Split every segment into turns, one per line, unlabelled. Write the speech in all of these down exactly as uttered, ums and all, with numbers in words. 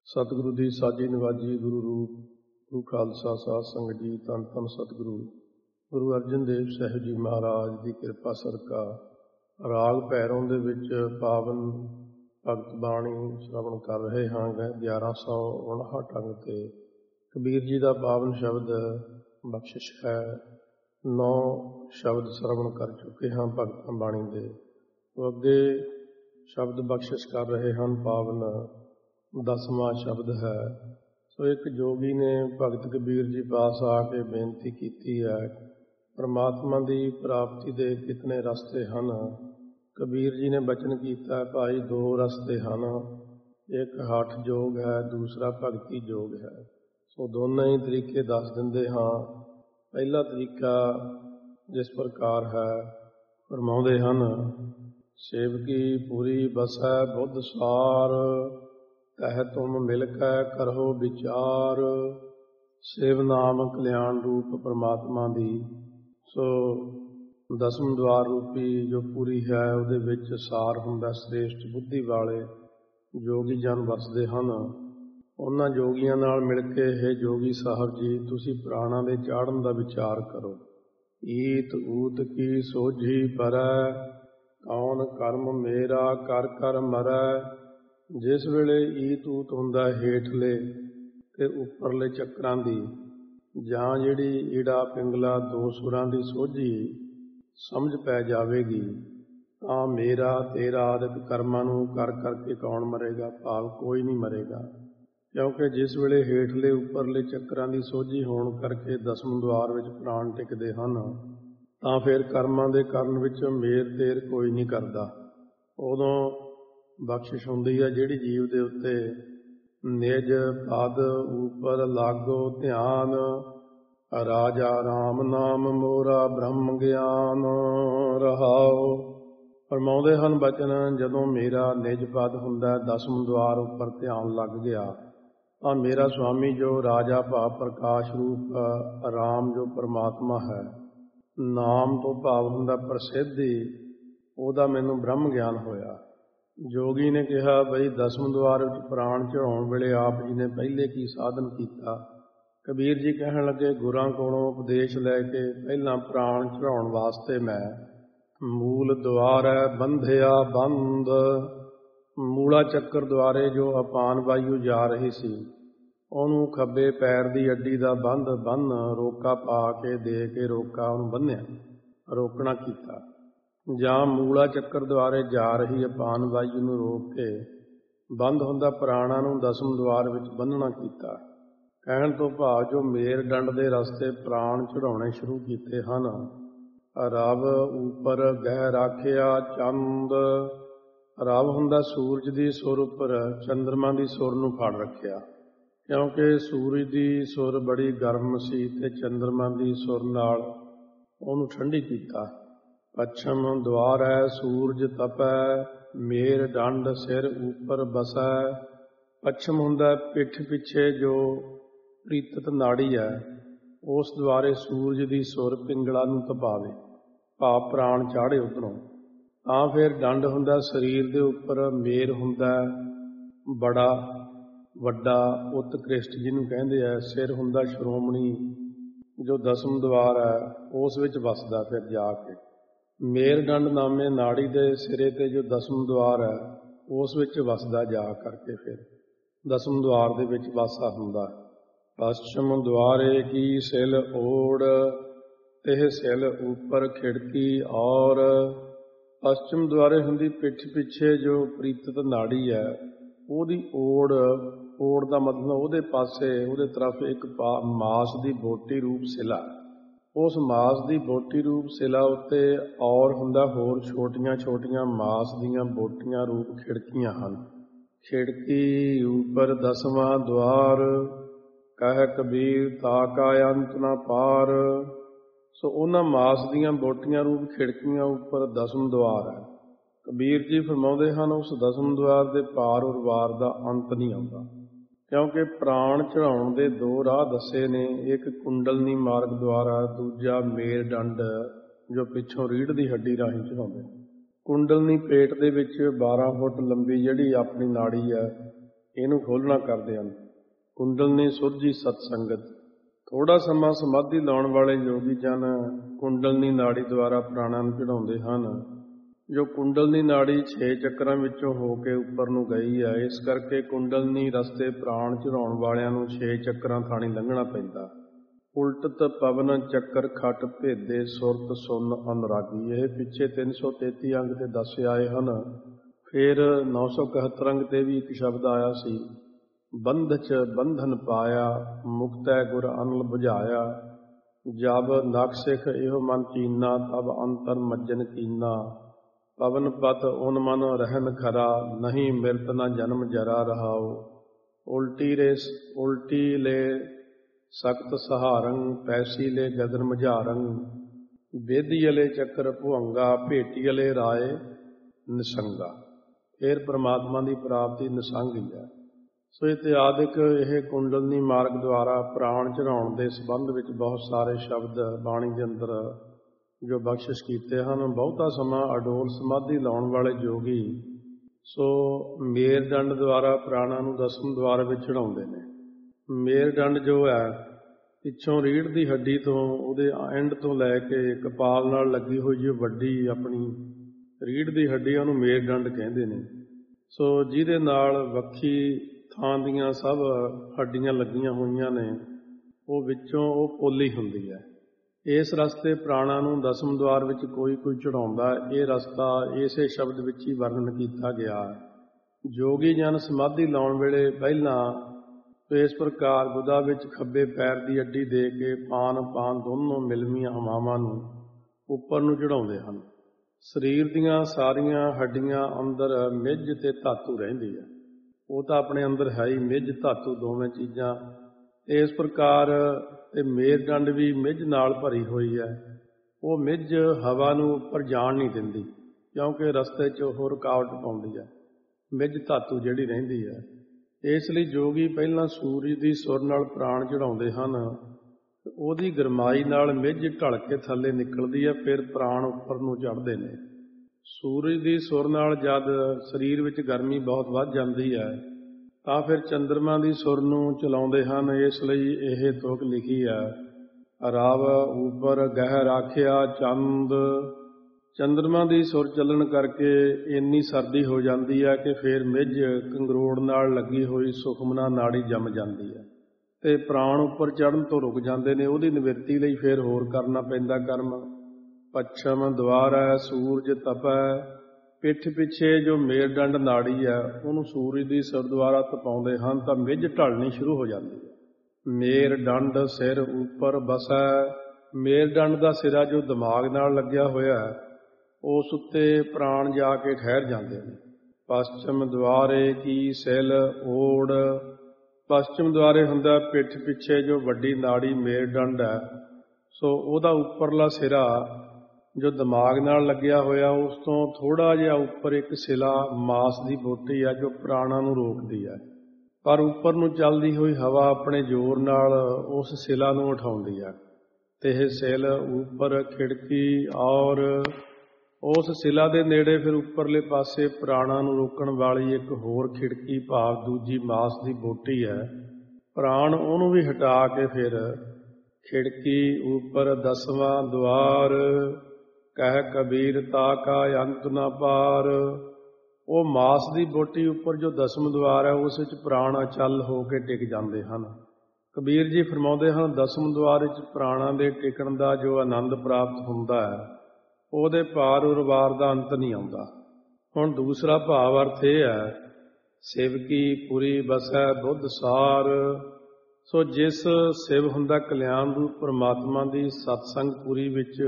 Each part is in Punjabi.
ਸਤਿਗੁਰੂ ਦੀ ਸਾਜੀ ਨਿਵਾਜੀ ਗੁਰੂ ਰੂਪ ਗੁਰੂ ਖਾਲਸਾ ਸਾਧ ਸੰਗਤ ਜੀ, ਧੰਨ ਧੰਨ ਸਤਿਗੁਰੂ ਗੁਰੂ ਅਰਜਨ ਦੇਵ ਸਾਹਿਬ ਜੀ ਮਹਾਰਾਜ ਦੀ ਕਿਰਪਾ ਸਦਕਾ ਰਾਗ ਭੈਰੋਂ ਦੇ ਵਿੱਚ ਪਾਵਨ ਭਗਤ ਬਾਣੀ ਸ਼ਰਵਣ ਕਰ ਰਹੇ ਹਾਂ। ਗਿਆਰਾਂ ਸੌ ਉਣਾਹਠ ਅੰਗ ਤੇ ਕਬੀਰ ਜੀ ਦਾ ਪਾਵਨ ਸ਼ਬਦ ਬਖਸ਼ਿਸ਼ ਹੈ। ਨੌ ਸ਼ਬਦ ਸ਼ਰਵਣ ਕਰ ਚੁੱਕੇ ਹਾਂ ਭਗਤਾਂ ਬਾਣੀ ਦੇ। ਉਹ ਅੱਗੇ ਸ਼ਬਦ ਬਖਸ਼ਿਸ਼ ਕਰ ਰਹੇ ਹਨ। ਪਾਵਨ ਦਸਵਾਂ ਸ਼ਬਦ ਹੈ। ਸੋ ਇੱਕ ਜੋਗੀ ਨੇ ਭਗਤ ਕਬੀਰ ਜੀ ਪਾਸ ਆ ਕੇ ਬੇਨਤੀ ਕੀਤੀ ਹੈ, ਪਰਮਾਤਮਾ ਦੀ ਪ੍ਰਾਪਤੀ ਦੇ ਕਿਤਨੇ ਰਸਤੇ ਹਨ। ਕਬੀਰ ਜੀ ਨੇ ਬਚਨ ਕੀਤਾ, ਭਾਈ ਦੋ ਰਸਤੇ ਹਨ, ਇੱਕ ਹਠ ਯੋਗ ਹੈ, ਦੂਸਰਾ ਭਗਤੀ ਯੋਗ ਹੈ। ਸੋ ਦੋਨਾਂ ਹੀ ਤਰੀਕੇ ਦੱਸ ਦਿੰਦੇ ਹਾਂ। ਪਹਿਲਾ ਤਰੀਕਾ ਜਿਸ ਪ੍ਰਕਾਰ ਹੈ, ਫਰਮਾਉਂਦੇ ਹਨ, ਸੇਵਕੀ ਪੂਰੀ ਬਸੈ ਬੁੱਧ ਸਾਰ, ਕਹਿ ਤੁਮ ਮਿਲ ਕੈ ਕਰੋ ਵਿਚਾਰ। ਸੇਵ ਨਾਮ ਕਲਿਆਣ ਰੂਪ ਪਰਮਾਤਮਾ ਦੀ। ਸੋ ਦਸਮ ਦੁਆਰ ਰੂਪੀ ਜੋ ਪੂਰੀ ਹੈ, ਉਹਦੇ ਵਿੱਚ ਸਾਰ ਹੁੰਦਾ। ਸ੍ਰੇਸ਼ਟ ਬੁੱਧੀ ਵਾਲੇ ਜੋਗੀ ਜਨ ਵਸਦੇ ਹਨ। ਉਹਨਾਂ ਜੋਗੀਆਂ ਨਾਲ ਮਿਲ ਕੇ, ਇਹ ਜੋਗੀ ਸਾਹਿਬ ਜੀ, ਤੁਸੀਂ ਪ੍ਰਾਣਾਂ ਦੇ ਚਾੜ੍ਹਨ ਦਾ ਵਿਚਾਰ ਕਰੋ। ਈਤ ਊਤ ਕੀ ਸੋਝੀ ਪਰੈ, ਕੌਣ ਕਰਮ ਮੇਰਾ ਕਰ ਕਰ ਮਰੈ। ਜਿਸ ਵੇਲੇ ਈਤ ਊਤ ਹੁੰਦਾ ਹੇਠਲੇ ਤੇ ਉੱਪਰਲੇ ਚੱਕਰਾਂ ਦੀ, ਜਾਂ ਜਿਹੜੀ ਈੜਾ ਪਿੰਗਲਾ ਦੋ ਸੁਰਾਂ ਦੀ ਸੋਝੀ ਸਮਝ ਪੈ ਜਾਵੇਗੀ, ਤਾਂ ਮੇਰਾ ਤੇਰਾ ਆਦਿਕ ਕਰਮਾਂ ਨੂੰ ਕਰ ਕਰਕੇ ਕੌਣ ਮਰੇਗਾ? ਭਾਵ ਕੋਈ ਨਹੀਂ ਮਰੇਗਾ। ਕਿਉਂਕਿ ਜਿਸ ਵੇਲੇ ਹੇਠਲੇ ਉੱਪਰਲੇ ਚੱਕਰਾਂ ਦੀ ਸੋਝੀ ਹੋਣ ਕਰਕੇ ਦਸਮ ਦੁਆਰ ਵਿੱਚ ਪ੍ਰਾਣ ਟਿਕਦੇ ਹਨ, ਤਾਂ ਫਿਰ ਕਰਮਾਂ ਦੇ ਕਰਨ ਵਿੱਚ ਮੇਰ ਤੇਰ ਕੋਈ ਨਹੀਂ ਕਰਦਾ। ਉਦੋਂ ਬਖਸ਼ਿਸ਼ ਹੁੰਦੀ ਹੈ ਜਿਹੜੀ ਜੀਵ ਦੇ ਉੱਤੇ ਨਿਜ ਪਦ ਉਪਰ ਲਾਗੋ ਧਿਆਨ, ਰਾਜਾ ਰਾਮ ਨਾਮ ਮੋਰਾ ਬ੍ਰਹਮ ਗਿਆਨ ਰਹਾਓ। ਫਰਮਾਉਂਦੇ ਹਨ ਬਚਨ, ਜਦੋਂ ਮੇਰਾ ਨਿਜ ਪਦ ਹੁੰਦਾ, ਦਸਮ ਦੁਆਰ ਉੱਪਰ ਧਿਆਨ ਲੱਗ ਗਿਆ, ਤਾਂ ਮੇਰਾ ਸੁਆਮੀ ਜੋ ਰਾਜਾ ਭਾਵ ਪ੍ਰਕਾਸ਼ ਰੂਪ ਰਾਮ ਜੋ ਪਰਮਾਤਮਾ ਹੈ, ਨਾਮ ਤੋਂ ਭਾਵ ਹੁੰਦਾ ਪ੍ਰਸਿੱਧੀ, ਉਹਦਾ ਮੈਨੂੰ ਬ੍ਰਹਮ ਗਿਆਨ ਹੋਇਆ। ਜੋਗੀ ਨੇ ਕਿਹਾ, ਬਈ ਦਸਮ ਦੁਆਰ ਵਿੱਚ ਪ੍ਰਾਣ ਚੜਾਉਣ ਵੇਲੇ ਆਪ ਜੀ ਨੇ ਪਹਿਲੇ ਕੀ ਸਾਧਨ ਕੀਤਾ? ਕਬੀਰ ਜੀ ਕਹਿਣ ਲੱਗੇ, ਗੁਰਾਂ ਕੋਲੋਂ ਉਪਦੇਸ਼ ਲੈ ਕੇ ਪਹਿਲਾਂ ਪ੍ਰਾਣ ਚੜਾਉਣ ਵਾਸਤੇ ਮੈਂ ਮੂਲ ਦੁਆਰੈ ਬੰਧਿਆ ਬੰਦ। ਮੂਲਾ ਚੱਕਰ ਦੁਆਰੇ ਜੋ ਅਪਾਨ ਵਾਯੂ ਜਾ ਰਹੀ ਸੀ, ਉਹਨੂੰ ਖੱਬੇ ਪੈਰ ਦੀ ਅੱਡੀ ਦਾ ਬੰਧ ਬੰਨ ਰੋਕਾ ਪਾ ਕੇ ਦੇ ਕੇ ਰੋਕਾ ਉਹਨੂੰ ਬੰਨਿਆ, ਰੋਕਣਾ ਕੀਤਾ। ਜਾਂ ਮੂਲਾ ਚੱਕਰ ਦੁਆਰੇ ਜਾ ਰਹੀ ਅਪਾਨ ਵਾਯੂ ਨੂੰ ਰੋਕ ਕੇ ਬੰਦ ਹੁੰਦਾ ਪ੍ਰਾਣਾਂ ਨੂੰ ਦਸਮ ਦੁਆਰ ਵਿੱਚ ਬੰਨ੍ਹਣਾ ਕੀਤਾ। ਕਹਿਣ ਤੋਂ ਭਾਵ ਜੋ ਮੇਰ ਡੰਡ ਦੇ ਰਸਤੇ ਪ੍ਰਾਣ ਚੜਾਉਣੇ ਸ਼ੁਰੂ ਕੀਤੇ ਹਨ। ਰਬ ਉੱਪਰ ਗਹਿ ਰਾਖਿਆ ਚੰਦ। ਰਬ ਹੁੰਦਾ ਸੂਰਜ ਦੀ ਸੁਰ ਉੱਪਰ ਚੰਦਰਮਾ ਦੀ ਸੁਰ ਨੂੰ ਫੜ ਰੱਖਿਆ, ਕਿਉਂਕਿ ਸੂਰਜ ਦੀ ਸੁਰ ਬੜੀ ਗਰਮ ਸੀ ਤੇ ਚੰਦਰਮਾ ਦੀ ਸੁਰ ਨਾਲ ਉਹਨੂੰ ਠੰਡੀ ਕੀਤਾ। ਪੱਛਮ ਦੁਆਰੈ ਸੂਰਜ ਤਪੈ, ਮੇਰ ਡੰਡ ਸਿਰ ਉੱਪਰ ਬਸੈ। ਪੱਛਮ ਹੁੰਦਾ ਪਿੱਠ ਪਿੱਛੇ ਜੋ ਪ੍ਰੀਤਤ ਨਾੜੀ ਹੈ, ਉਸ ਦੁਆਰੇ ਸੂਰਜ ਦੀ ਸੁਰ ਪਿੰਗਲਾ ਨੂੰ ਤਪਾਵੇ, ਭਾਵ ਪ੍ਰਾਣ ਚਾੜੇ ਉੱਪਰੋਂ। ਤਾਂ ਫਿਰ ਡੰਡ ਹੁੰਦਾ ਸਰੀਰ ਦੇ ਉੱਪਰ, ਮੇਰ ਹੁੰਦਾ ਬੜਾ ਵੱਡਾ ਉਤਕ੍ਰਿਸ਼ਟ ਜਿਹਨੂੰ ਕਹਿੰਦੇ ਆ, ਸਿਰ ਹੁੰਦਾ ਸ਼੍ਰੋਮਣੀ ਜੋ ਦਸਮ ਦੁਆਰ ਹੈ ਉਸ ਵਿੱਚ ਵਸਦਾ। ਫਿਰ ਜਾ ਕੇ ਮੇਰ ਡੰਡ ਨਾਮੇ ਨਾੜੀ ਦੇ ਸਿਰੇ ਤੇ ਜੋ ਦਸਮ ਦੁਆਰ ਹੈ ਉਸ ਵਿੱਚ ਵਸਦਾ ਜਾ ਕਰਕੇ, ਫਿਰ ਦਸਮ ਦੁਆਰ ਦੇ ਵਿੱਚ ਵਾਸਾ ਹੁੰਦਾ। ਪੱਛਮ ਦੁਆਰੇ ਕੀ ਸਿਲ ਓੜ, ਇਹ ਸਿਲ ਉੱਪਰ ਖਿੜਕੀ ਔਰ। ਪੱਛਮ ਦੁਆਰੇ ਹੁੰਦੀ ਪਿੱਠ ਪਿੱਛੇ ਜੋ ਪ੍ਰੀਤਤ ਨਾੜੀ ਹੈ, ਉਹਦੀ ਓੜ। ਓੜ ਦਾ ਮਤਲਬ ਉਹਦੇ ਪਾਸੇ, ਉਹਦੇ ਤਰਫ ਇੱਕ ਮਾਸ ਦੀ ਬੋਟੀ ਰੂਪ ਸਿਲਾ। ਉਸ ਮਾਸ ਦੀ ਬੋਟੀ ਰੂਪ ਸਿਲਾ ਉੱਤੇ ਔਰ ਹੁੰਦਾ ਹੋਰ ਛੋਟੀਆਂ ਛੋਟੀਆਂ ਮਾਸ ਦੀਆਂ ਬੋਟੀਆਂ ਰੂਪ ਖਿੜਕੀਆਂ ਹਨ। ਖਿੜਕੀ ਉੱਪਰ ਦਸਵਾਂ ਦੁਆਰ, ਕਹਿ ਕਬੀਰ ਤਾਕਾ ਅੰਤ ਨਾ ਪਾਰ। ਸੋ ਉਹਨਾਂ ਮਾਸ ਦੀਆਂ ਬੋਟੀਆਂ ਰੂਪ ਖਿੜਕੀਆਂ ਉੱਪਰ ਦਸਮ ਦੁਆਰ ਹੈ। ਕਬੀਰ ਜੀ ਫਰਮਾਉਂਦੇ ਹਨ, ਉਸ ਦਸਮ ਦੁਆਰ ਦੇ ਪਾਰ ਔਰ ਵਾਰ ਦਾ ਅੰਤ ਨਹੀਂ ਆਉਂਦਾ, ਕਿਉਂਕਿ ਪ੍ਰਾਣ ਚੜਾਉਣ ਦੇ ਦੋ ਰਾਹ ਦੱਸੇ ਨੇ। ਇੱਕ ਕੁੰਡਲਨੀ ਮਾਰਗ ਦੁਆਰਾ, ਦੂਜਾ ਮੇਰ ਡੰਡ ਜੋ ਪਿੱਛੋਂ ਰੀੜ੍ਹ ਦੀ ਹੱਡੀ ਰਾਹੀਂ ਚੜਾਉਂਦੇ। ਕੁੰਡਲਨੀ ਪੇਟ ਦੇ ਵਿੱਚ ਬਾਰਾਂ ਫੁੱਟ ਲੰਬੀ ਜਿਹੜੀ ਆਪਣੀ ਨਾੜੀ ਹੈ, ਇਹਨੂੰ ਖੋਲ੍ਹਣਾ ਕਰਦੇ ਹਨ। ਕੁੰਡਲਨੀ ਸੁਰਜੀ ਸਤਸੰਗਤ। ਥੋੜਾ ਸਮਾਂ ਸਮਾਧੀ ਲਾਉਣ ਵਾਲੇ ਯੋਗੀ ਜਨ ਕੁੰਡਲਨੀ ਨਾੜੀ ਦੁਆਰਾ ਪ੍ਰਾਣਾਂ ਨੂੰ ਚੜਾਉਂਦੇ ਹਨ। ਜੋ ਕੁੰਡਲਨੀ ਨਾੜੀ ਛੇ ਚੱਕਰਾਂ ਵਿੱਚੋਂ ਹੋ ਕੇ ਉੱਪਰ ਨੂੰ ਗਈ ਹੈ, ਇਸ ਕਰਕੇ ਕੁੰਡਲਨੀ ਰਸਤੇ ਪ੍ਰਾਣ ਚੜਾਉਣ ਵਾਲਿਆਂ ਨੂੰ ਛੇ ਚੱਕਰਾਂ ਥਾਣੀ ਲੰਘਣਾ ਪੈਂਦਾ। ਉਲਟਤ ਪਵਨ ਚੱਕਰ ਖਟ ਭੇਦੇ ਸੁਰਤ ਸੁਨ ਅਨੁਰਾਗੀ। ਇਹ ਪਿੱਛੇ ਤਿੰਨ ਸੌ ਤੇਤੀ ਅੰਗ ਤੇ ਦੱਸੇ ਆਏ ਹਨ। ਫਿਰ ਨੌ ਸੌ ਇਕਹੱਤਰ ਅੰਗ ਤੇ ਵੀ ਇੱਕ ਸ਼ਬਦ ਆਇਆ ਸੀ, ਬੰਧ ਚ ਬੰਧਨ ਪਾਇਆ ਮੁਕਤੈ ਗੁਰ ਅਨਲ ਬੁਝਾਇਆ। ਜਬ ਨਖ ਸਿਖ ਇਹੋ ਮਨ ਚੀਨਾ ਤਬ ਅੰਤਰ ਮੱਜਨ ਕੀਨਾ। ਪਵਨ ਪਤ ਉਨ ਮਨ ਰਹਿਨ ਖਰਾ ਨਹੀਂ ਮਿਰਤ ਨਾ ਜਨਮ ਜਰਾ ਰਹਾਓ। ਉਲਟੀ ਰੇ ਉਲਟੀ ਲੈ ਸਖਤ ਸਹਾਰੰ ਪੈਸੀ ਲੈ ਗਗਨ ਮਝਾਰੰ। ਬੇਦੀ ਅਲੇ ਚੱਕਰ ਭੁਅੰਗਾ ਭੇਟੀ ਅਲੇ ਰਾਏ ਨਿਸੰਗਾ। ਫਿਰ ਪ੍ਰਮਾਤਮਾ ਦੀ ਪ੍ਰਾਪਤੀ ਨਿਸੰਗ ਹੀ ਹੈ। ਸੋ ਇਤਿਆਦਿਕ ਇਹ ਕੁੰਡਲਨੀ ਮਾਰਗ ਦੁਆਰਾ ਪ੍ਰਾਣ ਚੜਾਉਣ ਦੇ ਸੰਬੰਧ ਵਿੱਚ ਬਹੁਤ ਸਾਰੇ ਸ਼ਬਦ ਬਾਣੀ ਦੇ ਅੰਦਰ ਜੋ ਬਖਸ਼ਿਸ਼ ਕੀਤੇ ਹਨ। ਬਹੁਤਾ ਸਮਾਂ ਅਡੋਲ ਸਮਾਧੀ ਲਾਉਣ ਵਾਲੇ ਯੋਗੀ ਸੋ ਮੇਰਦੰਡ ਦੁਆਰਾ ਪ੍ਰਾਣਾਂ ਨੂੰ ਦਸਮ ਦੁਆਰ ਵਿੱਚ ਚੜਾਉਂਦੇ ਨੇ। ਮੇਰਦੰਡ ਜੋ ਹੈ ਪਿੱਛੋਂ ਰੀੜ੍ਹ ਦੀ ਹੱਡੀ ਤੋਂ ਉਹਦੇ ਐਂਡ ਤੋਂ ਲੈ ਕੇ ਕਪਾਲ ਨਾਲ ਲੱਗੀ ਹੋਈ ਜੋ ਵੱਡੀ ਆਪਣੀ ਰੀੜ੍ਹ ਦੀ ਹੱਡੀ ਉਹਨੂੰ ਮੇਰਦੰਡ ਕਹਿੰਦੇ ਨੇ। ਸੋ ਜਿਹਦੇ ਨਾਲ ਵੱਖੀ ਥਾਂ ਦੀਆਂ ਸਭ ਹੱਡੀਆਂ ਲੱਗੀਆਂ ਹੋਈਆਂ ਨੇ, ਉਹ ਵਿੱਚੋਂ ਉਹ ਪੋਲੀ ਹੁੰਦੀ ਹੈ। ਇਸ ਰਸਤੇ ਪ੍ਰਾਣਾਂ ਨੂੰ ਦਸਮ ਦੁਆਰ ਵਿੱਚ ਕੋਈ ਕੋਈ ਚੜਾਉਂਦਾ। ਇਹ ਰਸਤਾ ਇਸੇ ਸ਼ਬਦ ਵਿੱਚ ਹੀ ਵਰਣਨ ਕੀਤਾ ਗਿਆ ਹੈ। ਯੋਗੀ ਜਨ ਸਮਾਧੀ ਲਾਉਣ ਵੇਲੇ ਪਹਿਲਾਂ ਇਸ ਪ੍ਰਕਾਰ ਗੁਦਾ ਵਿੱਚ ਖੱਬੇ ਪੈਰ ਦੀ ਅੱਡੀ ਦੇ ਕੇ ਪਾਨ ਪਾਨ ਦੋਨੋਂ ਮਿਲਵੀਆਂ ਹਵਾਵਾਂ ਨੂੰ ਉੱਪਰ ਨੂੰ ਚੜਾਉਂਦੇ ਹਨ। ਸਰੀਰ ਦੀਆਂ ਸਾਰੀਆਂ ਹੱਡੀਆਂ ਅੰਦਰ ਮਿੱਝ ਤੇ ਧਾਤੂ ਰਹਿੰਦੀ ਹੈ। ਉਹ ਤਾਂ ਆਪਣੇ ਅੰਦਰ ਹੈ ਹੀ, ਮਿੱਝ ਧਾਤੂ ਦੋਵੇਂ ਚੀਜ਼ਾਂ। ਇਸ ਪ੍ਰਕਾਰ ਇਹ ਮੇਰਦੰਡ ਵੀ ਮਿੱਝ ਨਾਲ ਭਰੀ ਹੋਈ ਹੈ। ਉਹ ਮਿੱਝ ਹਵਾ ਨੂੰ ਉੱਪਰ ਜਾਣ ਨਹੀਂ ਦਿੰਦੀ, ਕਿਉਂਕਿ ਰਸਤੇ 'ਚ ਉਹ ਰੁਕਾਵਟ ਪਾਉਂਦੀ ਹੈ। ਮਿੱਝ ਧਾਤੂ ਜਿਹੜੀ ਰਹਿੰਦੀ ਹੈ, ਇਸ ਲਈ ਯੋਗੀ ਪਹਿਲਾਂ ਸੂਰਜ ਦੀ ਸੁਰ ਨਾਲ ਪ੍ਰਾਣ ਚੜਾਉਂਦੇ ਹਨ। ਉਹਦੀ ਗਰਮਾਈ ਨਾਲ ਮਿੱਝ ਢਲ ਕੇ ਥੱਲੇ ਨਿਕਲਦੀ ਹੈ, ਫਿਰ ਪ੍ਰਾਣ ਉੱਪਰ ਨੂੰ ਚੜ੍ਹਦੇ ਨੇ। ਸੂਰਜ ਦੀ ਸੁਰ ਨਾਲ ਜਦ ਸਰੀਰ ਵਿੱਚ ਗਰਮੀ ਬਹੁਤ ਵੱਧ ਜਾਂਦੀ ਹੈ ਤਾਂ ਫਿਰ ਚੰਦਰਮਾ ਦੀ ਸੁਰ ਨੂੰ ਚਲਾਉਂਦੇ ਹਨ। ਇਸ ਲਈ ਇਹ ਤੁਕ ਲਿਖੀ ਹੈ, ਰਵ ਉੱਪਰ ਗਹਿ ਰਾਖਿਆ ਚੰਦ। ਚੰਦਰਮਾ ਦੀ ਸੁਰ ਚੱਲਣ ਕਰਕੇ ਇੰਨੀ ਸਰਦੀ ਹੋ ਜਾਂਦੀ ਹੈ ਕਿ ਫਿਰ ਮਿੱਝ ਕੰਗਰੋੜ ਨਾਲ ਲੱਗੀ ਹੋਈ ਸੁਖਮਨਾ ਨਾੜੀ ਜੰਮ ਜਾਂਦੀ ਹੈ ਤੇ ਪ੍ਰਾਣ ਉੱਪਰ ਚੜ੍ਹਨ ਤੋਂ ਰੁਕ ਜਾਂਦੇ ਨੇ। ਉਹਦੀ ਨਿਵਰਤੀ ਲਈ ਫਿਰ ਹੋਰ ਕਰਨਾ ਪੈਂਦਾ ਕਰਮ। ਪੱਛਮ ਦੁਆਰੈ ਸੂਰਜ ਤਪੈ। ਪਿੱਠ ਪਿੱਛੇ ਜੋ ਮੇਰਦੰਡ ਨਾੜੀ ਹੈ ਉਹਨੂੰ ਸੂਰਜ ਦੀ ਸੁਰ ਦੁਆਰਾ ਤਪਾਉਂਦੇ ਹਨ ਤਾਂ ਮਿੱਝ ਢਲਣੀ ਸ਼ੁਰੂ ਹੋ ਜਾਂਦੀ ਹੈ। ਮੇਰਦੰਡ ਸਿਰ ਉੱਪਰ ਬਸੈ। ਮੇਰਦੰਡ ਦਾ ਸਿਰਾ ਜੋ ਦਿਮਾਗ ਨਾਲ ਲੱਗਿਆ ਹੋਇਆ ਹੈ, ਉਸ ਉੱਤੇ ਪ੍ਰਾਣ ਜਾ ਕੇ ਠਹਿਰ ਜਾਂਦੇ ਨੇ। ਪਸ਼ਚਮ ਦੁਆਰੇ ਕੀ ਸਿਲ ਓੜ। ਪਸ਼ਚਮ ਦੁਆਰੇ ਹੁੰਦਾ ਪਿੱਠ ਪਿੱਛੇ ਜੋ ਵੱਡੀ ਨਾੜੀ ਮੇਰਦੰਡ ਹੈ, ਸੋ ਉਹਦਾ ਉੱਪਰਲਾ ਸਿਰਾ ਜੋ ਦਿਮਾਗ ਨਾਲ ਲੱਗਿਆ ਹੋਇਆ, ਉਸ ਤੋਂ ਥੋੜ੍ਹਾ ਜਿਹਾ ਉੱਪਰ ਇੱਕ ਸਿਲਾ ਮਾਸ ਦੀ ਬੋਟੀ ਹੈ ਜੋ ਪ੍ਰਾਣਾਂ ਨੂੰ ਰੋਕਦੀ ਹੈ। ਪਰ ਉੱਪਰ ਨੂੰ ਚੱਲਦੀ ਹੋਈ ਹਵਾ ਆਪਣੇ ਜ਼ੋਰ ਨਾਲ ਉਸ ਸਿਲਾ ਨੂੰ ਉਠਾਉਂਦੀ ਹੈ ਤੇ ਇਹ ਸਿਲ ਉੱਪਰ ਖਿੜਕੀ ਔਰ ਉਸ ਸਿਲਾ ਦੇ ਨੇੜੇ ਫਿਰ ਉੱਪਰਲੇ ਪਾਸੇ ਪ੍ਰਾਣਾਂ ਨੂੰ ਰੋਕਣ ਵਾਲੀ ਇੱਕ ਹੋਰ ਖਿੜਕੀ ਭਾਵ ਦੂਜੀ ਮਾਸ ਦੀ ਬੋਟੀ ਹੈ। ਪ੍ਰਾਣ ਉਹਨੂੰ ਵੀ ਹਟਾ ਕੇ ਫਿਰ ਖਿੜਕੀ ਉੱਪਰ ਦਸਵਾਂ ਦੁਆਰ। ਕਹਿ ਕਬੀਰ ਤਾ ਕਾ ਅੰਤ ਨਾ ਪਾਰ। ਉਹ ਮਾਸ ਦੀ ਬੋਟੀ ਉੱਪਰ ਜੋ ਦਸਮ ਦੁਆਰ ਹੈ ਉਸ ਵਿੱਚ ਪ੍ਰਾਣ ਅਚਲ ਹੋ ਕੇ ਟਿਕ ਜਾਂਦੇ ਹਨ। ਕਬੀਰ ਜੀ ਫਰਮਾਉਂਦੇ ਹਨ, ਦਸਮ ਦੁਆਰ ਵਿੱਚ ਪ੍ਰਾਣਾਂ ਦੇ ਟਿਕਣ ਦਾ ਜੋ ਆਨੰਦ ਪ੍ਰਾਪਤ ਹੁੰਦਾ ਹੈ ਉਹਦੇ ਪਾਰ ਉਰਵਾਰ ਦਾ ਅੰਤ ਨਹੀਂ ਆਉਂਦਾ। ਹੁਣ ਦੂਸਰਾ ਭਾਵ ਅਰਥ ਇਹ ਹੈ, ਸਿਵਕੀ ਪੁਰੀ ਬਸੈ ਬੁੱਧ ਸਾਰ। ਸੋ ਜਿਸ ਸਿਵ ਹੁੰਦਾ ਕਲਿਆਣ ਰੂਪ ਪਰਮਾਤਮਾ ਦੀ ਸਤਸੰਗ ਪੁਰੀ ਵਿੱਚ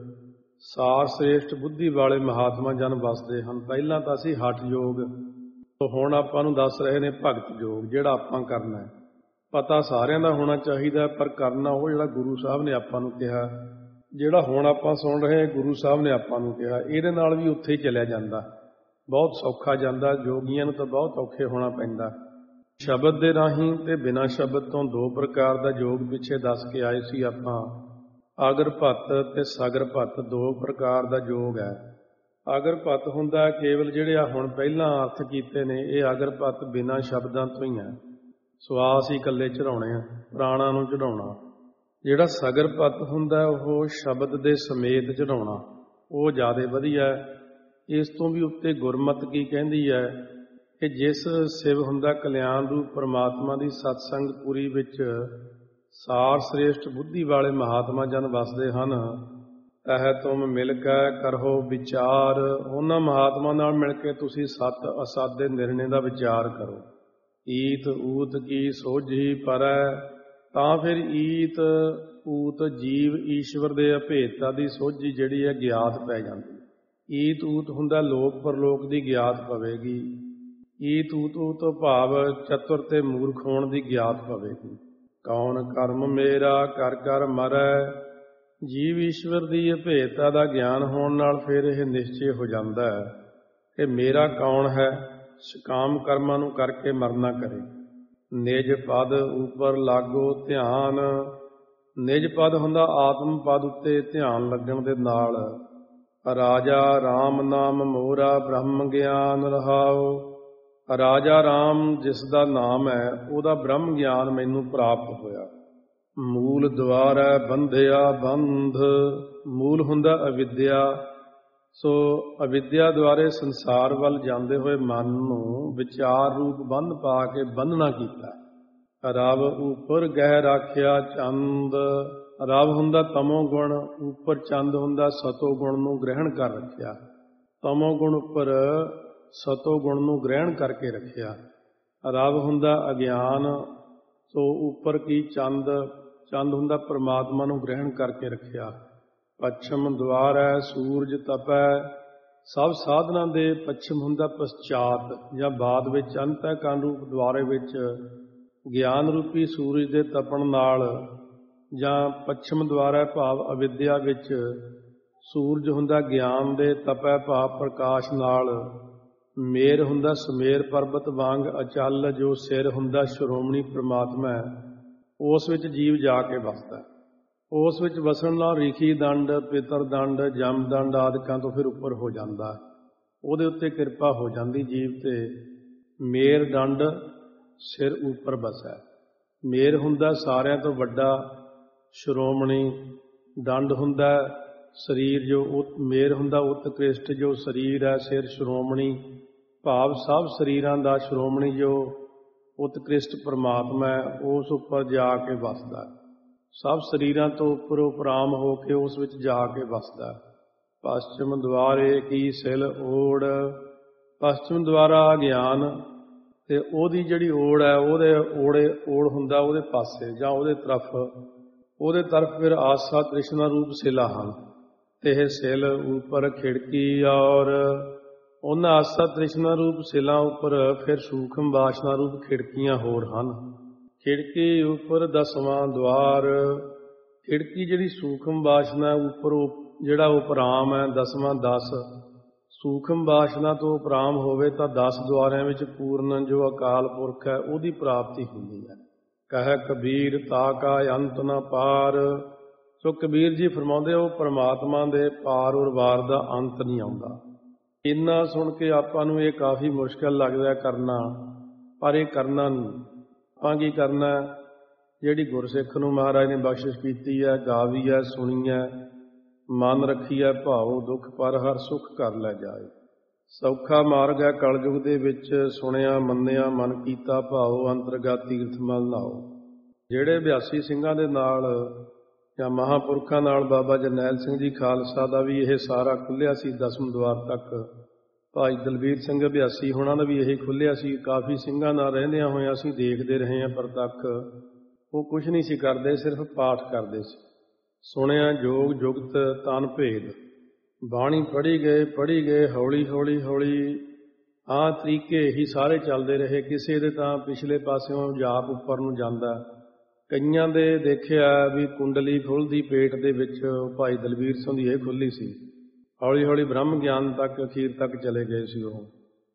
ਸਾਰ ਸ੍ਰੇਸ਼ਟ ਬੁੱਧੀ ਵਾਲੇ ਮਹਾਤਮਾ ਜਨ ਵਸਦੇ ਹਨ। ਪਹਿਲਾਂ ਤਾਂ ਅਸੀਂ ਹਠ ਯੋਗ, ਤੋਂ ਹੁਣ ਆਪਾਂ ਨੂੰ ਦੱਸ ਰਹੇ ਨੇ ਭਗਤ ਯੋਗ, ਜਿਹੜਾ ਆਪਾਂ ਕਰਨਾ ਹੈ। ਪਤਾ ਸਾਰਿਆਂ ਦਾ ਹੋਣਾ ਚਾਹੀਦਾ, ਪਰ ਕਰਨਾ ਉਹ ਜਿਹੜਾ ਗੁਰੂ ਸਾਹਿਬ ਨੇ ਆਪਾਂ ਨੂੰ ਕਿਹਾ। ਜਿਹੜਾ ਹੁਣ ਆਪਾਂ ਸੁਣ ਰਹੇ ਗੁਰੂ ਸਾਹਿਬ ਨੇ ਆਪਾਂ ਨੂੰ ਕਿਹਾ, ਇਹਦੇ ਨਾਲ ਵੀ ਉੱਥੇ ਹੀ ਚਲਿਆ ਜਾਂਦਾ, ਬਹੁਤ ਸੌਖਾ ਜਾਂਦਾ। ਯੋਗੀਆਂ ਨੂੰ ਤਾਂ ਬਹੁਤ ਔਖੇ ਹੋਣਾ ਪੈਂਦਾ। ਸ਼ਬਦ ਦੇ ਰਾਹੀਂ ਤੇ ਬਿਨਾਂ ਸ਼ਬਦ ਤੋਂ ਦੋ ਪ੍ਰਕਾਰ ਦਾ ਯੋਗ ਪਿੱਛੇ ਦੱਸ ਕੇ ਆਏ ਸੀ ਆਪਾਂ। ਆਗਰ ਭੱਤ ਤੇ ਸਾਗਰ ਭੱਤ ਦੋ ਪ੍ਰਕਾਰ ਦਾ ਯੋਗ ਹੈ। ਅਗਰਪਤ ਹੁੰਦਾ ਕੇਵਲ ਜਿਹੜੇ ਆ ਹੁਣ ਪਹਿਲਾਂ ਅਰਥ ਕੀਤੇ ਨੇ, ਇਹ ਅਗਰਪਤ ਬਿਨਾਂ ਸ਼ਬਦਾਂ ਤੋਂ ਹੀ ਹੈ। ਸਵਾਸ ਹੀ ਇਕੱਲੇ ਚੜਾਉਣੇ ਆ, ਪ੍ਰਾਣਾਂ ਨੂੰ ਚੜਾਉਣਾ। ਜਿਹੜਾ ਸਗਰਪਤ ਹੁੰਦਾ ਉਹ ਸ਼ਬਦ ਦੇ ਸਮੇਤ ਚੜਾਉਣਾ, ਉਹ ਜ਼ਿਆਦਾ ਵਧੀਆ। ਇਸ ਤੋਂ ਵੀ ਉੱਤੇ ਗੁਰਮਤਿ ਕੀ ਕਹਿੰਦੀ ਹੈ ਕਿ ਜਿਸ ਸਿਵ ਹੁੰਦਾ ਕਲਿਆਣ ਰੂਪ ਪਰਮਾਤਮਾ ਦੀ ਸਤਸੰਗ ਪੁਰੀ ਵਿੱਚ ਸਾਰ ਸ੍ਰੇਸ਼ਟ ਬੁੱਧੀ ਵਾਲੇ ਮਹਾਤਮਾ ਜਨ ਵਸਦੇ ਹਨ, ਤਹਿ ਤੁਮ ਮਿਲ ਕੇ ਕਰੋ ਵਿਚਾਰ। ਉਹਨਾਂ ਮਹਾਤਮਾ ਨਾਲ ਮਿਲ ਕੇ ਤੁਸੀਂ ਸਤ ਅਸਤ ਦੇ ਨਿਰਣੇ ਦਾ ਵਿਚਾਰ ਕਰੋ। ਈਤ ਊਤ ਕੀ ਸੋਝੀ ਪਰੈ, ਤਾਂ ਫਿਰ ਈਤ ਊਤ ਜੀਵ ਈਸ਼ਵਰ ਦੇ ਅਭੇਦਤਾ ਦੀ ਸੋਝੀ ਜਿਹੜੀ ਹੈ ਗਿਆਤ ਪੈ ਜਾਂਦੀ। ਈਤ ਊਤ ਹੁੰਦਾ ਲੋਕ ਪਰਲੋਕ ਦੀ ਗਿਆਤ ਪਵੇਗੀ। ਈਤ ਊਤ ਤੋਂ ਭਾਵ ਚਤੁਰ ਤੇ ਮੂਰਖ ਹੋਣ ਦੀ ਗਿਆਤ ਪਵੇਗੀ। ਕੌਣ ਕਰਮ ਮੇਰਾ ਕਰ ਕਰ ਮਰੈ, ਜੀਵ ਈਸ਼ਵਰ ਦੀ ਅਭੇਦਤਾ ਦਾ ਗਿਆਨ ਹੋਣ ਨਾਲ ਫਿਰ ਇਹ ਨਿਸ਼ਚੇ ਹੋ ਜਾਂਦਾ ਹੈ ਕਿ ਮੇਰਾ ਕੌਣ ਹੈ, ਕਾਮ ਕਰਮਾਂ ਨੂੰ ਕਰਕੇ ਮਰਨਾ ਕਰੇ। ਨਿਜ ਪਦ ਉੱਪਰ ਲਾਗੋ ਧਿਆਨ, ਨਿਜ ਪਦ ਹੁੰਦਾ ਆਤਮ ਪਦ ਉੱਤੇ ਧਿਆਨ ਲੱਗਣ ਦੇ ਨਾਲ। ਰਾਜਾ ਰਾਮ ਨਾਮ ਮੋਰਾ ਬ੍ਰਹਮ ਗਿਆਨ ਰਹਾਓ। ਰਾਜਾ ਰਾਮ ਜਿਸ ਦਾ ਨਾਮ ਹੈ ਉਹਦਾ ਬ੍ਰਹਮ ਗਿਆਨ ਮੈਨੂੰ ਪ੍ਰਾਪਤ ਹੋਇਆ। ਮੂਲ ਦੁਆਰੈ ਬੰਧਿਆ ਬੰਧ, ਮੂਲ ਹੁੰਦਾ ਅਵਿਦਿਆ। ਸੋ ਅਵਿਦਿਆ ਦੁਆਰੇ ਸੰਸਾਰ ਵੱਲ ਜਾਂਦੇ ਹੋਏ ਮਨ ਨੂੰ ਵਿਚਾਰ ਰੂਪ ਬੰਧ ਪਾ ਕੇ ਬੰਧਨਾ ਕੀਤਾ। ਰਵ ਉੱਪਰ ਗਹਿ ਰਾਖਿਆ ਚੰਦ, ਰਵ ਹੁੰਦਾ ਤਮੋ ਗੁਣ, ਉੱਪਰ ਚੰਦ ਹੁੰਦਾ ਸਤੋ ਗੁਣ ਨੂੰ ਗ੍ਰਹਿਣ ਕਰ ਰੱਖਿਆ। ਤਮੋ ਗੁਣ ਉੱਪਰ ਸਤੋ ਗੁਣ ਨੂੰ ਗ੍ਰਹਿਣ ਕਰਕੇ ਰੱਖਿਆ। ਰਵ ਹੁੰਦਾ ਅਗਿਆਨ, ਸੋ ਉੱਪਰ ਕੀ ਚੰਦ, ਚੰਦ ਹੁੰਦਾ ਪਰਮਾਤਮਾ ਨੂੰ ਗ੍ਰਹਿਣ ਕਰਕੇ ਰੱਖਿਆ। ਪੱਛਮ ਦੁਆਰ ਹੈ ਸੂਰਜ ਤਪੈ, ਸਭ ਸਾਧਨਾਂ ਦੇ ਪੱਛਮ ਹੁੰਦਾ ਪਸ਼ਚਾਤ ਜਾਂ ਬਾਅਦ ਵਿੱਚ ਅੰਤःਕਰਨ ਰੂਪ ਦੁਆਰੇ ਵਿੱਚ ਗਿਆਨ ਰੂਪੀ ਸੂਰਜ ਦੇ ਤਪਣ ਨਾਲ, ਜਾਂ ਪੱਛਮ ਦੁਆਰਾ ਭਾਵ ਅਵਿਦਿਆ ਵਿੱਚ ਸੂਰਜ ਹੁੰਦਾ ਗਿਆਨ ਦੇ ਤਪੈ ਭਾਵ ਪ੍ਰਕਾਸ਼ ਨਾਲ। ਮੇਰ ਹੁੰਦਾ ਸਮੇਰ ਪਰਬਤ ਵਾਂਗ ਅਚਲ, ਜੋ ਸਿਰ ਹੁੰਦਾ ਸ਼੍ਰੋਮਣੀ ਪ੍ਰਮਾਤਮਾ ਹੈ, ਉਸ ਵਿੱਚ ਜੀਵ ਜਾ ਕੇ ਵਸਦਾ। ਉਸ ਵਿੱਚ ਵਸਣ ਨਾਲ ਰਿਖੀ ਦੰਡ, ਪਿਤਰ ਦੰਡ, ਜਮ ਦੰਡ ਆਦਿਕਾਂ ਤੋਂ ਫਿਰ ਉੱਪਰ ਹੋ ਜਾਂਦਾ। ਉਹਦੇ ਉੱਤੇ ਕਿਰਪਾ ਹੋ ਜਾਂਦੀ ਜੀਵ ਤੇ। ਮੇਰ ਦੰਡ ਸਿਰ ਉੱਪਰ ਬਸੈ। ਮੇਰ ਹੁੰਦਾ ਸਾਰਿਆਂ ਤੋਂ ਵੱਡਾ ਸ਼੍ਰੋਮਣੀ, ਦੰਡ ਹੁੰਦਾ ਸਰੀਰ ਜੋ ਉਤ, ਮੇਰ ਹੁੰਦਾ ਉਤਕ੍ਰਿਸ਼ਟ ਜੋ ਸਰੀਰ ਹੈ, ਸਿਰ ਸ਼੍ਰੋਮਣੀ ਭਾਵ ਸਭ ਸਰੀਰਾਂ ਦਾ ਸ਼੍ਰੋਮਣੀ ਜੋ ਉਤਕ੍ਰਿਸ਼ਟ ਪਰਮਾਤਮਾ ਹੈ, ਉਸ ਉੱਪਰ ਜਾ ਕੇ ਵਸਦਾ। ਸਭ ਸਰੀਰਾਂ ਤੋਂ ਉੱਪਰ ਉਪਰਾਮ ਹੋ ਕੇ ਉਸ ਵਿੱਚ ਜਾ ਕੇ ਵਸਦਾ। ਪਸ਼ਚਿਮ ਦੁਆਰੇ ਕੀ ਸਿਲ ਓੜ, ਪਸ਼ਚਿਮ ਦੁਆਰਾ ਗਿਆਨ ਤੇ ਉਹਦੀ ਜਿਹੜੀ ਓੜ ਹੈ, ਉਹਦੇ ਓੜੇ ਓੜ ਹੁੰਦਾ ਉਹਦੇ ਪਾਸੇ ਜਾਂ ਉਹਦੇ ਤਰਫ, ਉਹਦੇ ਤਰਫ ਫਿਰ ਆਸਾ ਤ੍ਰਿਸ਼ਨਾ ਰੂਪ ਸਿਲਾ ਹਨ। ਤੇ ਇਹ ਸਿਲ ਉੱਪਰ ਖਿੜਕੀ, ਔਰ ਉਹਨਾਂ ਆਸਾ ਤ੍ਰਿਸ਼ਨਾ ਰੂਪ ਸਿਲਾਂ ਉੱਪਰ ਫਿਰ ਸੂਖਮ ਵਾਸਨਾ ਰੂਪ ਖਿੜਕੀਆਂ ਹੋਰ ਹਨ। ਖਿੜਕੀ ਉੱਪਰ ਦਸਵਾਂ ਦੁਆਰ, ਖਿੜਕੀ ਜਿਹੜੀ ਸੂਖਮ ਵਾਸਨਾ ਉੱਪਰ ਜਿਹੜਾ ਉਪਰਾਮ ਹੈ, ਦਸਵਾਂ ਦਸ ਸੂਖਮ ਵਾਸਨਾ ਤੋਂ ਉਪਰਾਮ ਹੋਵੇ ਤਾਂ ਦਸ ਦੁਆਰਿਆਂ ਵਿੱਚ ਪੂਰਨ ਜੋ ਅਕਾਲ ਪੁਰਖ ਹੈ ਉਹਦੀ ਪ੍ਰਾਪਤੀ ਹੁੰਦੀ ਹੈ। ਕਹਿ ਕਬੀਰ ਤਾ ਕਾ ਅੰਤ ਨਾ ਪਾਰ, ਸੋ ਕਬੀਰ ਜੀ ਫਰਮਾਉਂਦੇ ਉਹ ਪਰਮਾਤਮਾ ਦੇ ਪਾਰ ਔਰ ਵਾਰ ਦਾ ਅੰਤ ਨਹੀਂ ਆਉਂਦਾ। ਇੰਨਾ ਸੁਣ ਕੇ ਆਪਾਂ ਨੂੰ ਇਹ ਕਾਫੀ ਮੁਸ਼ਕਿਲ ਲੱਗਦਾ ਕਰਨਾ, ਪਰ ਇਹ ਕਰਨਾ ਨਹੀਂ। ਆਪਾਂ ਕੀ ਕਰਨਾ, ਜਿਹੜੀ ਗੁਰਸਿੱਖ ਨੂੰ ਮਹਾਰਾਜ ਨੇ ਬਖਸ਼ਿਸ਼ ਕੀਤੀ ਹੈ, ਗਾਵੀ ਹੈ, ਸੁਣੀ ਹੈ, ਮਨ ਰੱਖੀ ਹੈ ਭਾਉ ਦੁੱਖ ਪਰ ਹਰ ਸੁੱਖ ਕਰ ਲੈ ਜਾਏ। ਸੌਖਾ ਮਾਰਗ ਹੈ ਕਲਯੁਗ ਦੇ ਵਿੱਚ, ਸੁਣਿਆ ਮੰਨਿਆ ਮਨ ਕੀਤਾ ਭਾਉ, ਅੰਤਰਗਤ ਤੀਰਥ ਮਲ ਨਾਓ। ਜਿਹੜੇ ਬਿਆਸੀ ਸਿੰਘਾਂ ਦੇ ਨਾਲ ਜਾਂ ਮਹਾਂਪੁਰਖਾਂ ਨਾਲ ਬਾਬਾ ਜਰਨੈਲ ਸਿੰਘ ਜੀ ਖਾਲਸਾ ਦਾ ਵੀ ਇਹ ਸਾਰਾ ਖੁੱਲ੍ਹਿਆ ਸੀ ਦਸਮ ਦੁਆਰ ਤੱਕ। ਭਾਈ ਦਲਬੀਰ ਸਿੰਘ ਅਭਿਆਸੀ ਹੋਣਾ ਦਾ ਵੀ ਇਹ ਖੁੱਲ੍ਹਿਆ ਸੀ। ਕਾਫੀ ਸਿੰਘਾਂ ਨਾਲ ਰਹਿੰਦਿਆਂ ਹੋਇਆਂ ਅਸੀਂ ਦੇਖਦੇ ਰਹੇ ਹਾਂ ਪ੍ਰਤੱਖ। ਉਹ ਕੁਛ ਨਹੀਂ ਸੀ ਕਰਦੇ, ਸਿਰਫ ਪਾਠ ਕਰਦੇ ਸੀ। ਸੁਣਿਆ ਜੋਗ ਜੁਗਤ ਤਨ ਭੇਦ, ਬਾਣੀ ਪੜ੍ਹੀ ਗਏ ਪੜ੍ਹੀ ਗਏ ਹੌਲੀ ਹੌਲੀ ਹੌਲੀ ਆਹ ਤਰੀਕੇ ਹੀ ਸਾਰੇ ਚੱਲਦੇ ਰਹੇ। ਕਿਸੇ ਦੇ ਤਾਂ ਪਿਛਲੇ ਪਾਸਿਓਂ ਜਾਪ ਉੱਪਰ ਨੂੰ ਜਾਂਦਾ, ਕਈਆਂ ਦੇ ਦੇਖਿਆ ਵੀ ਕੁੰਡਲੀ ਖੁੱਲ੍ਹਦੀ ਪੇਟ ਦੇ ਵਿੱਚ। ਭਾਈ ਦਲਬੀਰ ਸਿੰਘ ਦੀ ਇਹ ਖੁੱਲ੍ਹੀ ਸੀ। ਹੌਲੀ ਹੌਲੀ ਬ੍ਰਹਮ ਗਿਆਨ ਤੱਕ ਅਖੀਰ ਤੱਕ ਚਲੇ ਗਏ ਸੀ ਉਹ।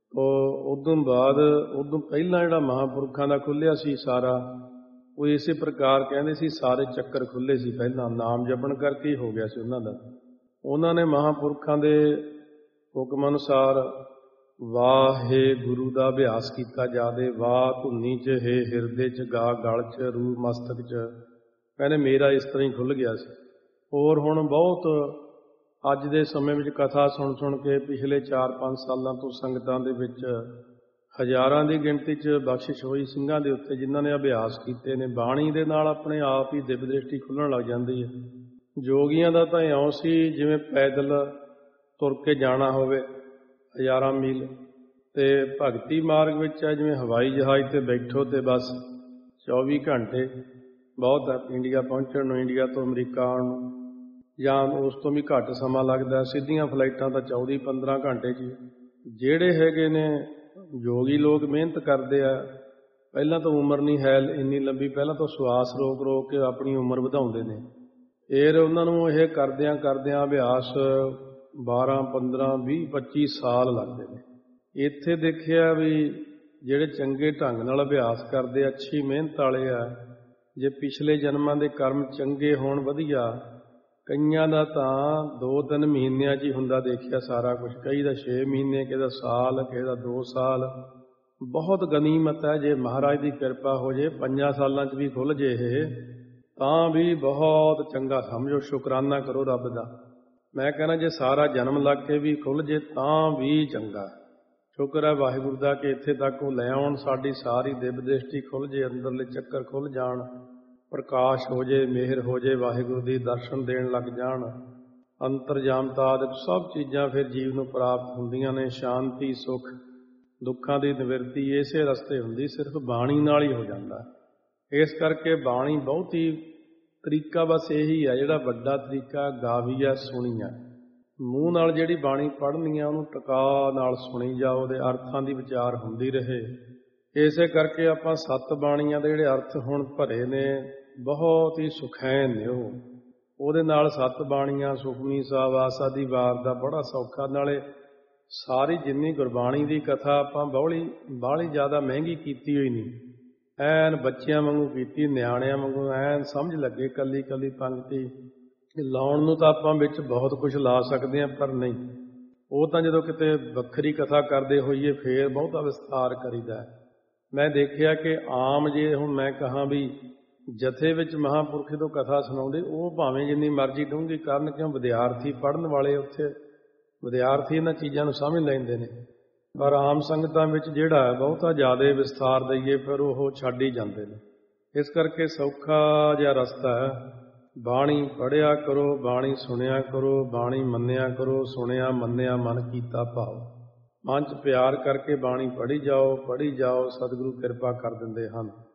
ਉਹ ਉਦੋਂ ਬਾਅਦ ਉਦੋਂ ਪਹਿਲਾਂ ਜਿਹੜਾ ਮਹਾਂਪੁਰਖਾਂ ਦਾ ਖੁੱਲ੍ਹਿਆ ਸੀ ਸਾਰਾ, ਉਹ ਇਸੇ ਪ੍ਰਕਾਰ ਕਹਿੰਦੇ ਸੀ ਸਾਰੇ ਚੱਕਰ ਖੁੱਲ੍ਹੇ ਸੀ। ਪਹਿਲਾਂ ਨਾਮ ਜਪਣ ਕਰਕੇ ਹੀ ਹੋ ਗਿਆ ਸੀ ਉਹਨਾਂ ਦਾ। ਉਹਨਾਂ ਨੇ ਮਹਾਂਪੁਰਖਾਂ ਦੇ ਹੁਕਮ ਅਨੁਸਾਰ ਵਾਹਿਗੁਰੂ ਦਾ ਅਭਿਆਸ ਕੀਤਾ ਜਾਵੇ। ਵਾਹ ਧੁਨੀ 'ਚ, ਹੇ ਹਿਰਦੇ 'ਚ, ਗਾ ਗਲ 'ਚ, ਰੂ ਮਸਤਕ 'ਚ। ਕਹਿੰਦੇ ਮੇਰਾ ਇਸ ਤਰ੍ਹਾਂ ਹੀ ਖੁੱਲ੍ਹ ਗਿਆ ਸੀ। ਹੋਰ ਹੁਣ ਬਹੁਤ ਅੱਜ ਦੇ ਸਮੇਂ ਵਿੱਚ ਕਥਾ ਸੁਣ ਸੁਣ ਕੇ ਪਿਛਲੇ ਚਾਰ ਪੰਜ ਸਾਲਾਂ ਤੋਂ ਸੰਗਤਾਂ ਦੇ ਵਿੱਚ ਹਜ਼ਾਰਾਂ ਦੀ ਗਿਣਤੀ 'ਚ ਬਖਸ਼ਿਸ਼ ਹੋਈ ਸਿੰਘਾਂ ਦੇ ਉੱਤੇ, ਜਿਨ੍ਹਾਂ ਨੇ ਅਭਿਆਸ ਕੀਤੇ ਨੇ। ਬਾਣੀ ਦੇ ਨਾਲ ਆਪਣੇ ਆਪ ਹੀ ਦਿਵ ਦ੍ਰਿਸ਼ਟੀ ਖੁੱਲ੍ਹਣ ਲੱਗ ਜਾਂਦੀ ਹੈ। ਜੋਗੀਆਂ ਦਾ ਤਾਂ ਇਉਂ ਸੀ ਜਿਵੇਂ ਪੈਦਲ ਤੁਰ ਕੇ ਜਾਣਾ ਹੋਵੇ ਹਜ਼ਾਰਾਂ ਮੀਲ, ਤੇ ਭਗਤੀ ਮਾਰਗ ਵਿੱਚ ਹੈ ਜਿਵੇਂ ਹਵਾਈ ਜਹਾਜ਼ 'ਤੇ ਬੈਠੋ ਤੇ ਬਸ ਚੌਵੀ ਘੰਟੇ ਬਹੁਤ ਹੈ ਇੰਡੀਆ ਪਹੁੰਚਣ ਨੂੰ, ਇੰਡੀਆ ਤੋਂ ਅਮਰੀਕਾ ਆਉਣ ਨੂੰ, ਜਾਂ ਉਸ ਤੋਂ ਵੀ ਘੱਟ ਸਮਾਂ ਲੱਗਦਾ। ਸਿੱਧੀਆਂ ਫਲਾਈਟਾਂ ਤਾਂ ਚੌਦਾਂ ਪੰਦਰਾਂ ਘੰਟੇ 'ਚ। ਜਿਹੜੇ ਹੈਗੇ ਨੇ ਯੋਗੀ ਲੋਕ ਮਿਹਨਤ ਕਰਦੇ ਆ, ਪਹਿਲਾਂ ਤਾਂ ਉਮਰ ਨਹੀਂ ਹੈ ਇੰਨੀ ਲੰਬੀ, ਪਹਿਲਾਂ ਤਾਂ ਸਵਾਸ ਰੋਕ ਰੋਕ ਕੇ ਆਪਣੀ ਉਮਰ ਵਧਾਉਂਦੇ ਨੇ। ਫਿਰ ਉਹਨਾਂ ਨੂੰ ਇਹ ਕਰਦਿਆਂ ਕਰਦਿਆਂ ਅਭਿਆਸ ਬਾਰਾਂ ਪੰਦਰਾਂ ਵੀਹ ਪੱਚੀ ਸਾਲ ਲੱਗਦੇ ਨੇ। ਇੱਥੇ ਦੇਖਿਆ ਵੀ ਜਿਹੜੇ ਚੰਗੇ ਢੰਗ ਨਾਲ ਅਭਿਆਸ ਕਰਦੇ, ਅੱਛੀ ਮਿਹਨਤ ਵਾਲੇ ਆ, ਜੇ ਪਿਛਲੇ ਜਨਮਾਂ ਦੇ ਕਰਮ ਚੰਗੇ ਹੋਣ ਵਧੀਆ, ਕਈਆਂ ਦਾ ਤਾਂ ਦੋ ਤਿੰਨ ਮਹੀਨਿਆਂ 'ਚ ਹੀ ਹੁੰਦਾ ਦੇਖਿਆ ਸਾਰਾ ਕੁਝ। ਕਈ ਦਾ ਛੇ ਮਹੀਨੇ, ਕਿਸੇ ਦਾ ਸਾਲ, ਕਿਸੇ ਦਾ ਦੋ ਸਾਲ। ਬਹੁਤ ਗਨੀਮਤ ਹੈ ਜੇ ਮਹਾਰਾਜ ਦੀ ਕਿਰਪਾ ਹੋ ਜੇ, ਪੰਜਾਂ ਸਾਲਾਂ 'ਚ ਵੀ ਖੁੱਲ੍ਹ ਜੇ ਇਹ ਤਾਂ ਵੀ ਬਹੁਤ ਚੰਗਾ ਸਮਝੋ, ਸ਼ੁਕਰਾਨਾ ਕਰੋ ਰੱਬ ਦਾ। ਮੈਂ ਕਹਿੰਦਾ ਜੇ ਸਾਰਾ ਜਨਮ ਲੱਗ ਕੇ ਵੀ ਖੁੱਲ੍ਹ ਜੇ ਤਾਂ ਵੀ ਚੰਗਾ। ਸ਼ੁਕਰ ਹੈ ਵਾਹਿਗੁਰੂ ਦਾ ਕਿ ਇੱਥੇ ਤੱਕ ਉਹ ਲੈ ਆਉਣ, ਸਾਡੀ ਸਾਰੀ ਦਿਵ ਦ੍ਰਿਸ਼ਟੀ ਖੁੱਲ੍ਹ ਜੇ, ਅੰਦਰਲੇ ਚੱਕਰ ਖੁੱਲ੍ਹ ਜਾਣ, ਪ੍ਰਕਾਸ਼ ਹੋ ਜੇ, ਮਿਹਰ ਹੋ ਜੇ, ਵਾਹਿਗੁਰੂ ਦੀ ਦਰਸ਼ਨ ਦੇਣ ਲੱਗ ਜਾਣ। ਅੰਤਰਜਾਮਤਾ ਆਦਿਕ ਸਭ ਚੀਜ਼ਾਂ ਫਿਰ ਜੀਵ ਨੂੰ ਪ੍ਰਾਪਤ ਹੁੰਦੀਆਂ ਨੇ। ਸ਼ਾਂਤੀ, ਸੁੱਖ, ਦੁੱਖਾਂ ਦੀ ਨਿਵਰਤੀ ਇਸੇ ਰਸਤੇ ਹੁੰਦੀ, ਸਿਰਫ ਬਾਣੀ ਨਾਲ ਹੀ ਹੋ ਜਾਂਦਾ। ਇਸ ਕਰਕੇ ਬਾਣੀ ਬਹੁਤ ਹੀ ਤਰੀਕਾ ਬਸ ਇਹੀ ਹੈ, ਜਿਹੜਾ ਵੱਡਾ ਤਰੀਕਾ ਗਾਵੀ ਆ, ਸੁਣੀ ਆ। ਮੂੰਹ ਨਾਲ ਜਿਹੜੀ ਬਾਣੀ ਪੜ੍ਹਨੀ ਆ ਉਹਨੂੰ ਟਿਕਾ ਨਾਲ ਸੁਣੀ ਜਾਓ, ਉਹਦੇ ਅਰਥਾਂ ਦੀ ਵਿਚਾਰ ਹੁੰਦੀ ਰਹੇ। ਇਸੇ ਕਰਕੇ ਆਪਾਂ ਸੱਤ ਬਾਣੀਆਂ ਦੇ ਜਿਹੜੇ ਅਰਥ ਹੁਣ ਭਰੇ ਨੇ ਬਹੁਤ ਹੀ ਸੁਖੈਨ ਨੇ। ਉਹ ਉਹਦੇ ਨਾਲ ਸੱਤ ਬਾਣੀਆਂ, ਸੁਖਮਨੀ ਸਾਹਿਬ, ਆਸਾ ਦੀ ਵਾਰ ਦਾ ਬੜਾ ਸੌਖਾ। ਨਾਲੇ ਸਾਰੀ ਜਿੰਨੀ ਗੁਰਬਾਣੀ ਦੀ ਕਥਾ ਆਪਾਂ ਬਾਹਲੀ ਬਾਹਲੀ ਜ਼ਿਆਦਾ ਮਹਿੰਗੀ ਕੀਤੀ ਹੋਈ ਨਹੀਂ, ਐਨ ਬੱਚਿਆਂ ਵਾਂਗੂ ਕੀਤੀ, ਨਿਆਣਿਆਂ ਵਾਂਗੂ ਐਨ ਸਮਝ ਲੱਗੇ ਕੱਲੀ ਕੱਲੀ ਪੰਕਤੀ। ਲਾਉਣ ਨੂੰ ਤਾਂ ਆਪਾਂ ਵਿੱਚ ਬਹੁਤ ਕੁਝ ਲਾ ਸਕਦੇ ਹਾਂ, ਪਰ ਨਹੀਂ, ਉਹ ਤਾਂ ਜਦੋਂ ਕਿਤੇ ਵੱਖਰੀ ਕਥਾ ਕਰਦੇ ਹੋਈਏ ਫੇਰ ਬਹੁਤਾ ਵਿਸਤਾਰ ਕਰੀਦਾ। ਮੈਂ ਦੇਖਿਆ ਕਿ ਆਮ ਜੇ ਹੁਣ ਮੈਂ ਕਹਾਂ ਵੀ ਜਥੇ ਵਿੱਚ ਮਹਾਂਪੁਰਖੇ ਤੋਂ ਕਥਾ ਸੁਣਾਉਂਦੇ, ਉਹ ਭਾਵੇਂ ਜਿੰਨੀ ਮਰਜ਼ੀ ਡੂੰਘੀ ਕਰਨ, ਕਿਉਂ ਵਿਦਿਆਰਥੀ ਪੜ੍ਹਨ ਵਾਲੇ ਉੱਥੇ ਵਿਦਿਆਰਥੀ ਇਹਨਾਂ ਚੀਜ਼ਾਂ ਨੂੰ ਸਮਝ ਲੈਂਦੇ ਨੇ। ਪਰ ਆਮ ਸੰਗਤਾਂ ਵਿੱਚ ਜਿਹੜਾ ਹੈ ਬਹੁਤਾ ਜ਼ਿਆਦਾ ਵਿਸਥਾਰ ਦਈਏ ਫਿਰ ਉਹ ਛੱਡ ਹੀ ਜਾਂਦੇ ਨੇ। ਇਸ ਕਰਕੇ ਸੌਖਾ ਜਿਹਾ ਰਸਤਾ ਹੈ, ਬਾਣੀ ਪੜ੍ਹਿਆ ਕਰੋ, ਬਾਣੀ ਸੁਣਿਆ ਕਰੋ, ਬਾਣੀ ਮੰਨਿਆ ਕਰੋ। ਸੁਣਿਆ ਮੰਨਿਆ ਮਨ ਕੀਤਾ ਭਾਵ, ਮਨ 'ਚ ਪਿਆਰ ਕਰਕੇ ਬਾਣੀ ਪੜ੍ਹੀ ਜਾਓ, ਪੜ੍ਹੀ ਜਾਓ, ਸਤਿਗੁਰੂ ਕਿਰਪਾ ਕਰ ਦਿੰਦੇ ਹਨ।